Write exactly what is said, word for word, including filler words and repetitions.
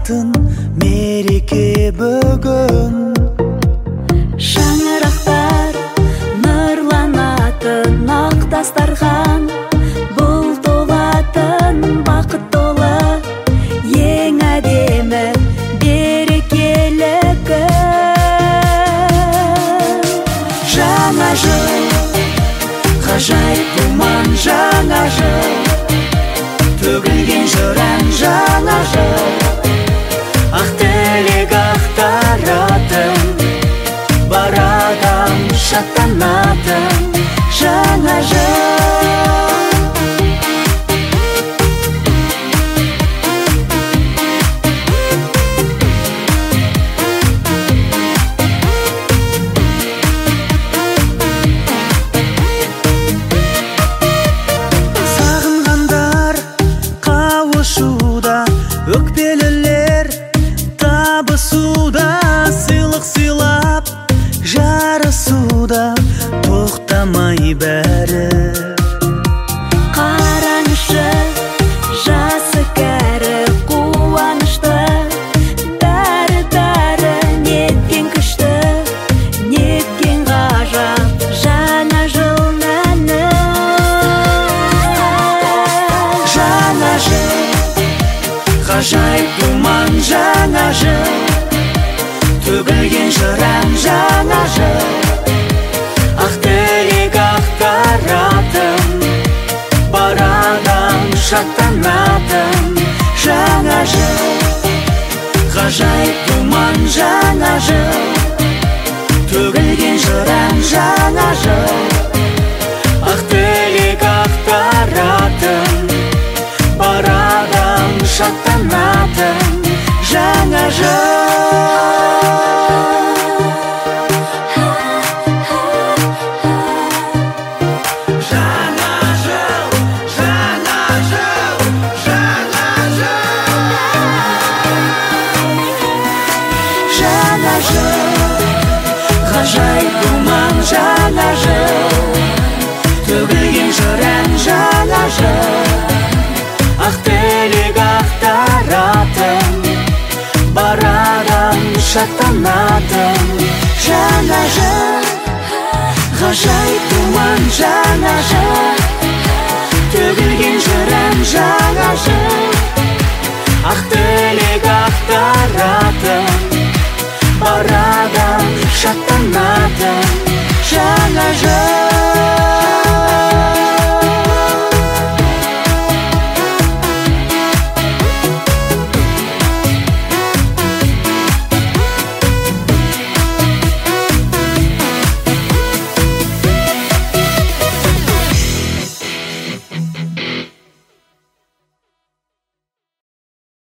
болатын мереке бүгін. Шаңырақтар нұрланатын ақ дастархан, бұл толатын бақыт толы ең әдемі берекелі күн. Жаңа жыл, ғажайып думан жаңа жыл, төгілген жыран жаңа жыл, ақ тілек ақтаратын, бар адам шаттанатын жаңа жыл. Өкпелілер табысуда, сыйлық сыйлап жарысуда, тоқтамай бәрі. Қараңызшы, жасы кәрі қуанышты, бәрі-бәрі неткен күшті, неткен ғажап жаңа жыл мәні. Жаңа жыл, ғажайып думан жаңа жыл, төгілген жыран жаңа жыл, ақ тілек ақтаратын, бар адам шаттанатын жаңа жыл. Ғажайып думан жаңа жыл, төгілген жыран жаңа жыл, ақ тілек ақтаратын, бар адам шаттанатын жаңа жыл. Жаңа жыл, жаңа жыл, жаңа жыл. Жаңа жыл, ғажайып думан жаңа жыл, төгілген жыран жаңа жыл, ақ тілек ақтаратын, бар адам шаттанатын жаңа жыл. Ғажайып думан жаңа жыл, төгілген жыран жаңа жыл, ақ тілек ақтаратын, бар адам шаттанатын жаңа жыл.